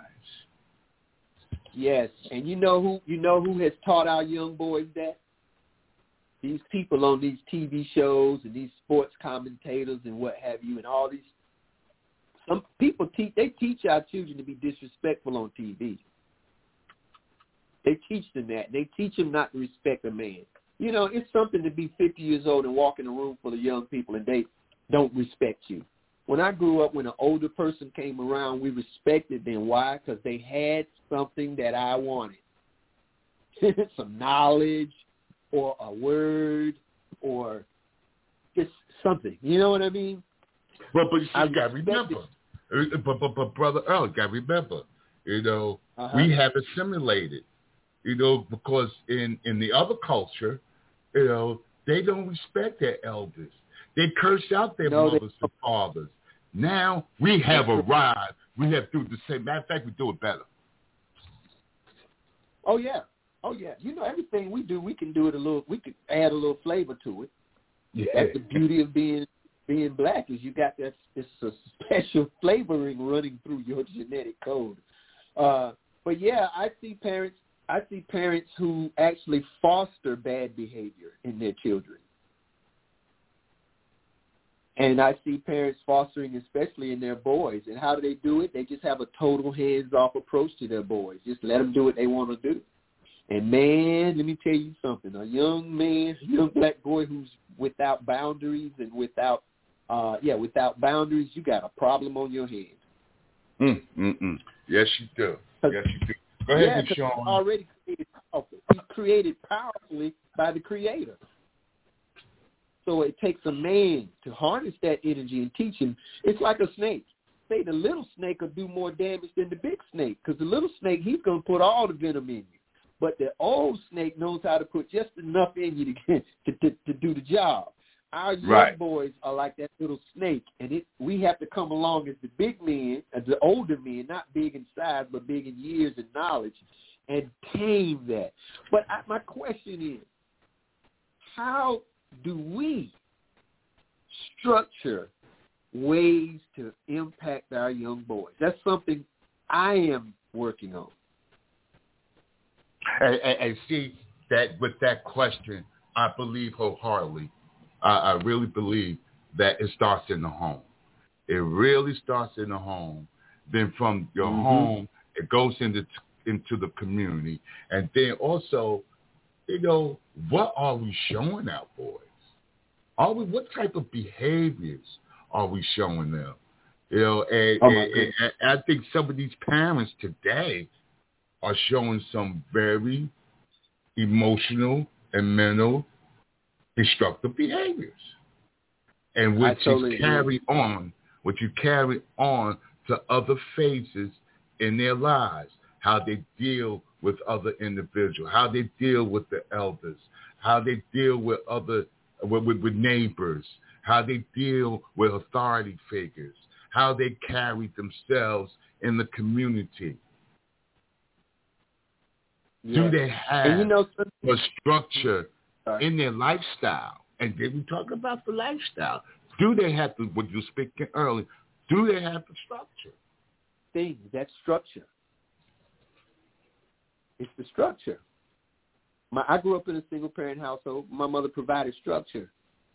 Yes, and you know who you know who has taught our young boys that? These people on these T V shows and these sports commentators and what have you, and all these. Some people teach. They teach our children to be disrespectful on T V. They teach them that. They teach them not to respect a man. You know, it's something to be fifty years old and walk in a room full of young people and they don't respect you. When I grew up, when an older person came around, we respected them. Why? Because they had something that I wanted. Some knowledge or a word or just something. You know what I mean? But, but you I got to remember. But, but, but, Brother Earl, got to remember, you know, uh-huh. we have assimilated, you know, because in, in the other culture, you know, they don't respect their elders. They curse out their no, mothers they, and fathers. Now we have arrived. We have do the same. Matter of fact, we do it better. Oh yeah, oh yeah. You know, everything we do, we can do it a little. We can add a little flavor to it. Yeah. That's the beauty of being being black is you got that. It's a special flavoring running through your genetic code. Uh, but yeah, I see parents. I see parents who actually foster bad behavior in their children. And I see parents fostering, especially in their boys. And how do they do it? They just have a total hands-off approach to their boys. Just let them do what they want to do. And, man, let me tell you something. A young man, a young black boy who's without boundaries and without, uh, yeah, without boundaries, you got a problem on your hands. Mm, mm, mm. Yes, you do. Yes, you do. Go ahead, yeah, Sean. He's already created powerfully. He's created powerfully by the Creator. So it takes a man to harness that energy and teach him. It's like a snake. Say the little snake will do more damage than the big snake because the little snake, he's going to put all the venom in you. But the old snake knows how to put just enough in you to to, to, to do the job. Our young right. boys are like that little snake, and it, we have to come along as the big men, as the older men, not big in size but big in years and knowledge, and tame that. But I, my question is, how do we structure ways to impact our young boys? That's something I am working on. And, and, and see, that with that question, I believe wholeheartedly, I, I really believe that it starts in the home. It really starts in the home. Then from your mm-hmm. home, it goes into into the community. And then also, you know, what are we showing our boys? Are we, what type of behaviors are we showing them? You know, and, oh and, and I think some of these parents today are showing some very emotional and mental destructive behaviors. And which totally is carry agree. on, which you carry on to other phases in their lives, how they deal with other individuals, how they deal with the elders, how they deal with other With, with, with neighbors, how they deal with authority figures, how they carry themselves in the community. Yeah. Do they have and you know, a structure sorry. in their lifestyle? And then we talk about the lifestyle. Do they have to, what you were speaking earlier, do they have the structure? Thing, that structure. It's the structure. My, I grew up in a single-parent household. My mother provided structure.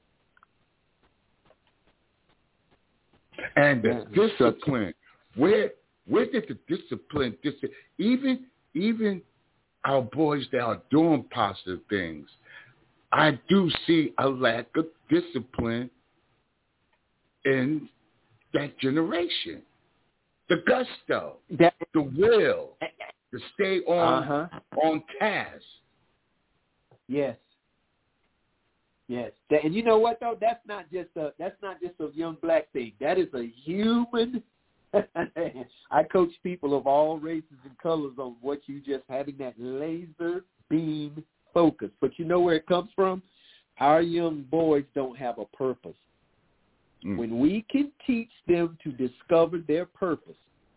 And the yeah, discipline, where where did the discipline, dis- even even our boys that are doing positive things, I do see a lack of discipline in that generation. The gusto, that, the will to stay on uh-huh. on task. Yes. Yes. That, and you know what though? That's not just a that's not just a young black thing. That is a human. I coach people of all races and colors on what you just having that laser beam focus. But you know where it comes from? Our young boys don't have a purpose. Mm. When we can teach them to discover their purpose,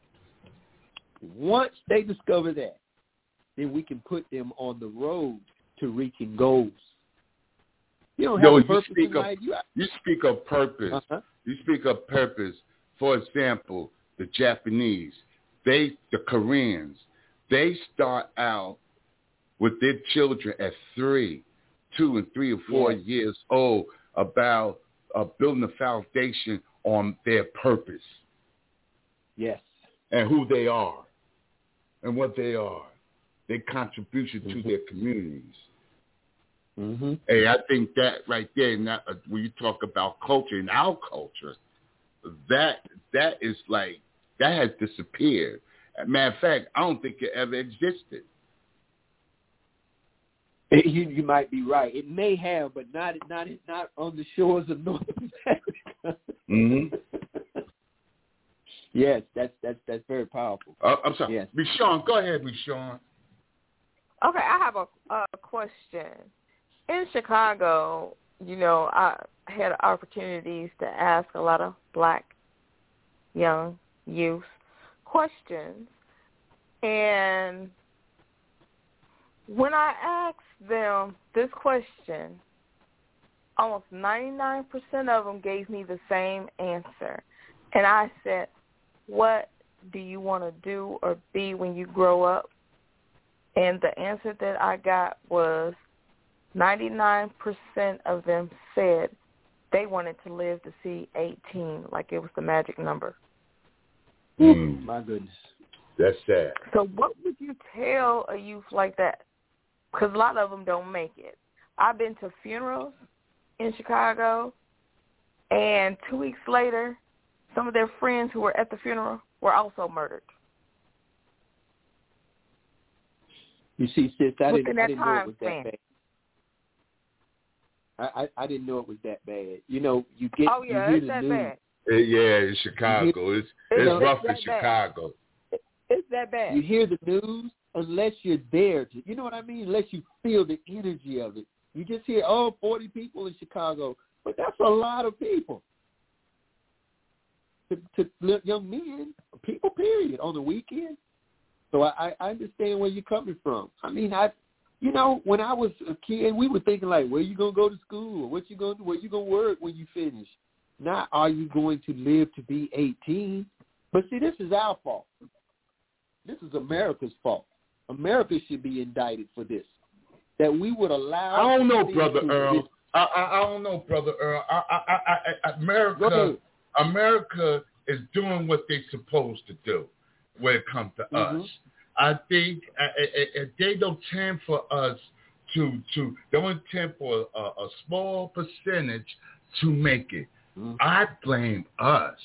once they discover that, then we can put them on the road to reaching goals. You don't have no, a you purpose speak in of life. You, you speak of purpose. uh-huh. You speak of purpose. For example, the Japanese, they the Koreans, they start out with their children at three, two and three or four Yes. years old about uh, building a foundation on their purpose. Yes. And who they are and what they are, their contribution Mm-hmm. to their communities. Mm-hmm. Hey, I think that right there, not, uh, when you talk about culture, in our culture, that that is like, that has disappeared. As a matter of fact, I don't think it ever existed. You you might be right. It may have, but not not not on the shores of North America. Mm-hmm. Yes, that's that's that's very powerful. Uh, I'm sorry. Yes. Michonne, go ahead, Michonne. Okay, I have a, a question. In Chicago, you know, I had opportunities to ask a lot of black young youth questions. And when I asked them this question, almost ninety-nine percent of them gave me the same answer. And I said, what do you want to do or be when you grow up? And the answer that I got was ninety-nine percent of them said they wanted to live to see eighteen, like it was the magic number. Mm. My goodness. That's sad. So what would you tell a youth like that? Because a lot of them don't make it. I've been to funerals in Chicago, and two weeks later, some of their friends who were at the funeral were also murdered. You see, sis, I Within didn't, that I didn't know it time was span. that bad. I, I, I didn't know it was that bad. You know, you get Oh, yeah, you hear it's the that news. bad. Uh, yeah, in Chicago. It's, it's It's rough in that bad. Chicago. It's that bad. You hear the news unless you're there. To, you know what I mean? Unless you feel the energy of it. You just hear, oh, forty people in Chicago. But that's a lot of people. To, to young men, people, period, on the weekend. So I, I understand where you're coming from. I mean, I, you know, when I was a kid, we were thinking like, where you gonna go to school? Or what you gonna do? Where you gonna work when you finish? Not are you going to live to be eighteen? But see, this is our fault. This is America's fault. America should be indicted for this. That we would allow. I don't know, things Brother to Earl. exist. I, I, I don't know, Brother Earl. I, I, I, I, America, America is doing what they're supposed to do when it comes to Mm-hmm. us. I think if they don't tend for us to, to they don't tend for a, a small percentage to make it. Mm-hmm. I blame us.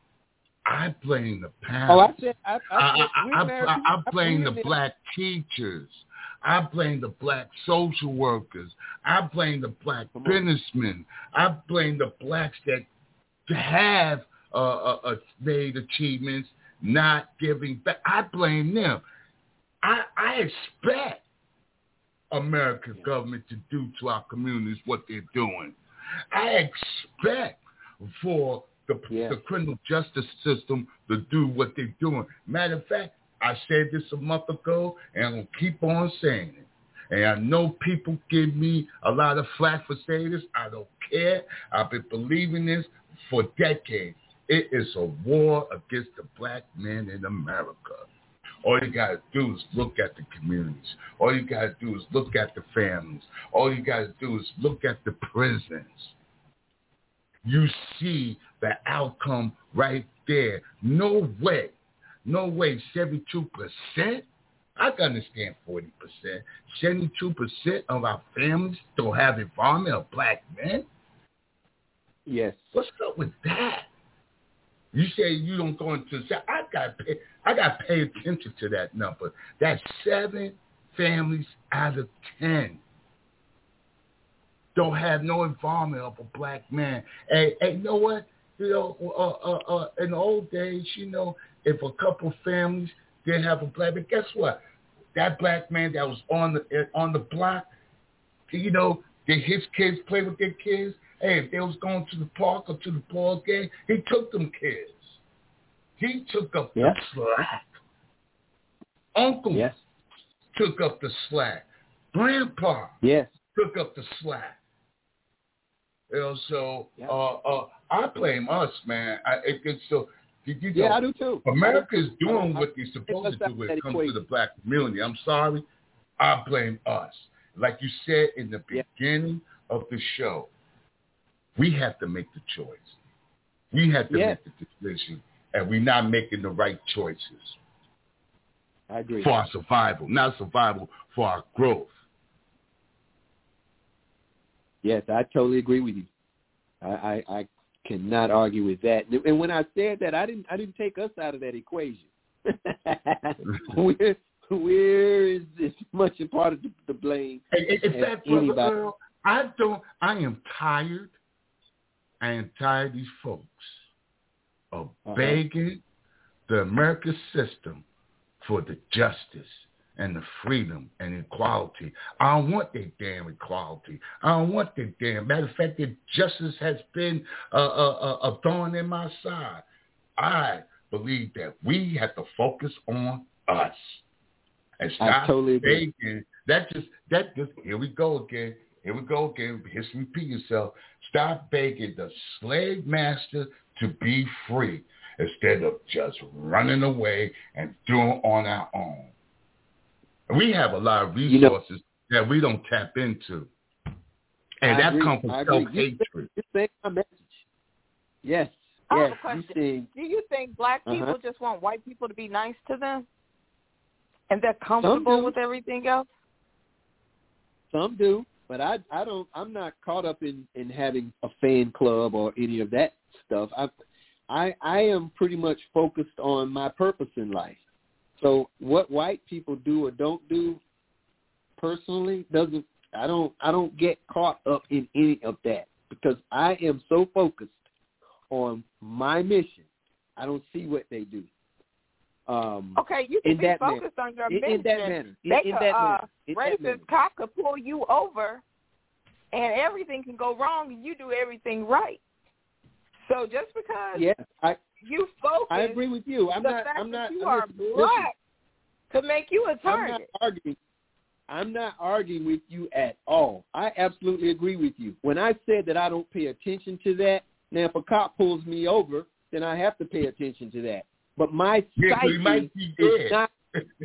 I blame the parents. Oh, I said, I, I, I, said, I, we're I, American. I, I blame we're the American. black teachers. I blame the black social workers. I blame the black businessmen. I blame the blacks that have uh, uh, uh, made achievements not giving back. I blame them. I, I expect American government to do to our communities what they're doing. I expect for the, yeah. the criminal justice system to do what they're doing. Matter of fact, I said this a month ago, and I'm going to keep on saying it. And I know people give me a lot of flack for saying this. I don't care. I've been believing this for decades. It is a war against the black man in America. All you got to do is look at the communities. All you got to do is look at the families. All you got to do is look at the prisons. You see the outcome right there. No way. No way, seventy-two percent? I can understand forty percent. seventy-two percent of our families don't have involvement of black men? Yes. What's up with that? You say you don't go into I got pay, I got to pay attention to that number. That's seven families out of ten don't have no involvement of a black man. Hey, hey, you know what? You know, uh, uh, uh, in the old days, you know, if a couple families didn't have a black man, guess what? That black man that was on the on the block, you know, did his kids play with their kids? Hey, if they was going to the park or to the ball game, he took them kids. He took up yeah. the slack. Uncle yes. took up the slack. Grandpa yes. took up the slack. You know, so Yeah. uh, uh, I blame us, man. I, it, it's so. You know, Yeah, I do too. America is I doing don't- what they're supposed to do when it comes equation. to the black community. I'm sorry. I blame us. Like you said in the Yeah. beginning of the show, we have to make the choice. We have to Yeah. make the decision, and we're not making the right choices I agree. for our survival, not survival, for our growth. Yes, I totally agree with you. I, I, I cannot argue with that. And when I said that, I didn't I didn't take us out of that equation. we're we're as much a part of the, the blame And, and, in as fact, Brother anybody. Earl, I don't. I am tired. I am tired of these folks of Uh-huh. begging the American system for the justice and the freedom and equality. I don't want their damn equality. I don't want their damn. Matter of fact, their justice has been a, a, a thorn in my side. I believe that we have to focus on us and stop I totally agree. begging. That just that just here we go again. Here we go again. History repeat yourself. Stop begging the slave master to be free instead of just running away and doing on our own. We have a lot of resources you know, that we don't tap into. And I that agree. comes from I agree. self-hatred. You're saying my message. Yes. I yes. have a question. You saying, Do you think black people uh-huh. just want white people to be nice to them? And they're comfortable do. with everything else? Some do, but I I don't I'm not caught up in, in having a fan club or any of that stuff. I I I am pretty much focused on my purpose in life. So what white people do or don't do personally doesn't I don't I don't get caught up in any of that because I am so focused on my mission. I don't see what they do. Um, okay, you can in be that focused manner. on your in, mission. in that manner. In, they in could, that uh, manner. In that manner. Racist cop could pull you over, and everything can go wrong, and you do everything right. So just because yeah, I you focus, I agree with you. I'm the not. fact I'm not. that you I'm are not, black could make you a I'm target. not arguing. I'm not arguing with you at all. I absolutely agree with you. When I said that I don't pay attention to that, now if a cop pulls me over, then I have to pay attention to that. But my yeah, psyche so might be is dead. not.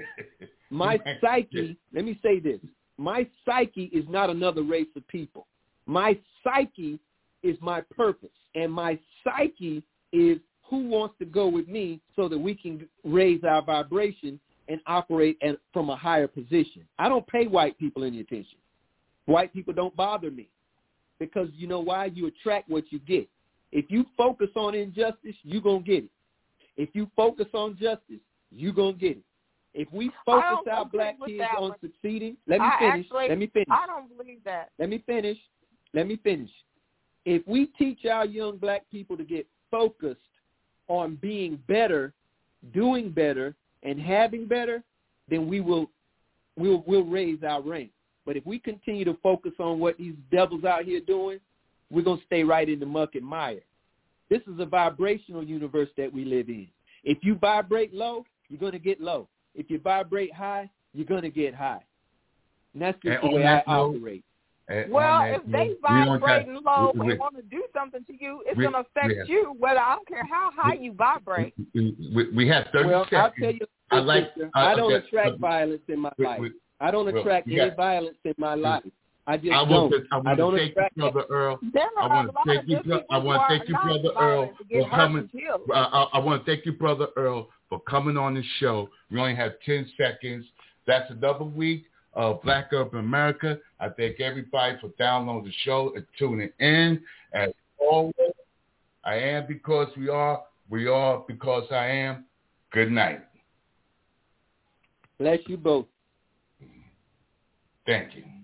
My psyche. Dead. Let me say this: my psyche is not another race of people. My psyche is my purpose, and my psyche is who wants to go with me so that we can raise our vibration and operate at, from a higher position. I don't pay white people any attention. White people don't bother me because you know why? You attract what you get. If you focus on injustice, you're going to get it. If you focus on justice, you're going to get it. If we focus our black kids on one. succeeding, let me I finish. Actually, let me finish. I don't believe that. Let me finish. Let me finish. If we teach our young black people to get focused on being better, doing better, and having better, then we will we'll, we'll raise our rank. But if we continue to focus on what these devils out here doing, we're going to stay right in the muck and mire. This is a vibrational universe that we live in. If you vibrate low, you're going to get low. If you vibrate high, you're going to get high. And that's just And the way that I note, operate. Well, if they vibrating low we, we, and want to do something to you, it's we, going to affect yeah. you, whether I don't care how high you vibrate. We, we, we have thirty well, seconds. I'll tell you, I like. sister, I, I don't okay, attract uh, violence in my we, life. we, I don't well, attract yeah. any violence in my life. I just I don't. want to, I want I don't to thank attract you, Brother Earl. There I are want a to lot thank of you, good bro- people I want to thank you, Brother Earl, for coming. Uh, I, I want to thank you, Brother Earl, for coming on the show. We only have ten seconds. That's another week of Black Urban America. I thank everybody for downloading the show and tuning in. As always, I am because we are. We are because I am. Good night. Bless you both. Thank you.